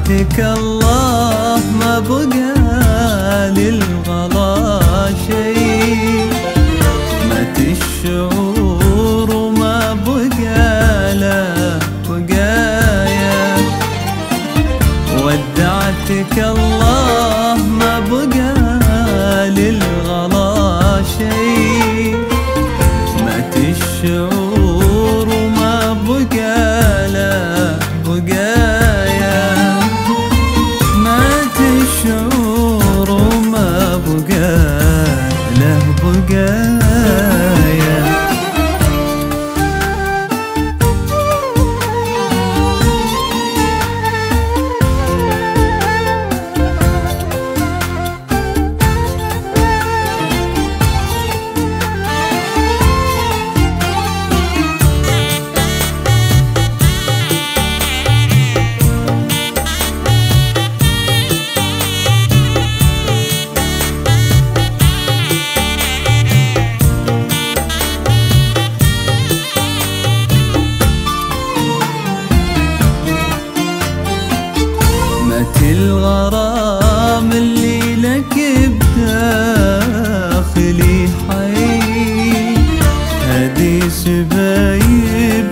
ودعتك الله ما بقى للغلا شي، مات الشعور وما بقى له بقايا. ودعتك الله ما بقى للغلا شي، مات الشعور وما بقى له بقايا. مات الشعور وما بقى له بقايا. الغرام اللي لك بداخلي حي، هدي سبايب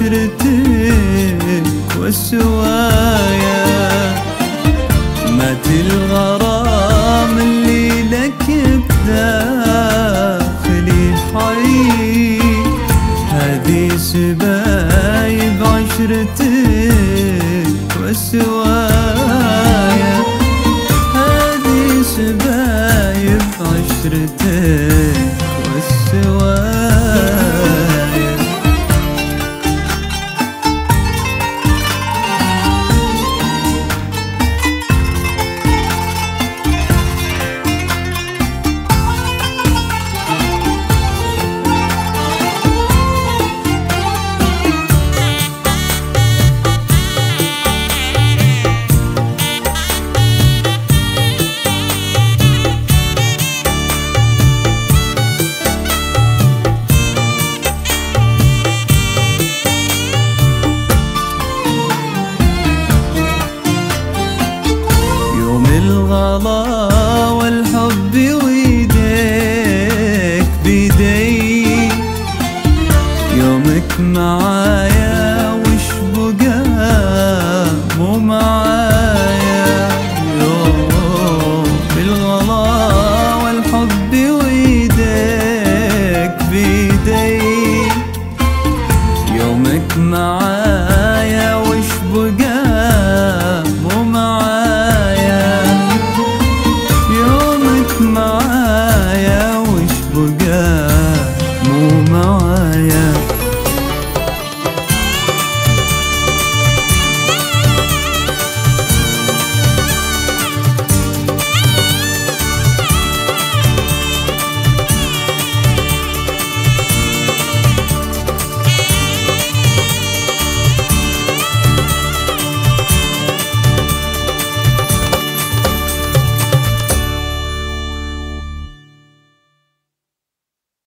عشرتك والسوايا. مات الغرام اللي لك بداخلي حي، هدي سبايب عشرتك والسوايا. هذه سبايب عشرتك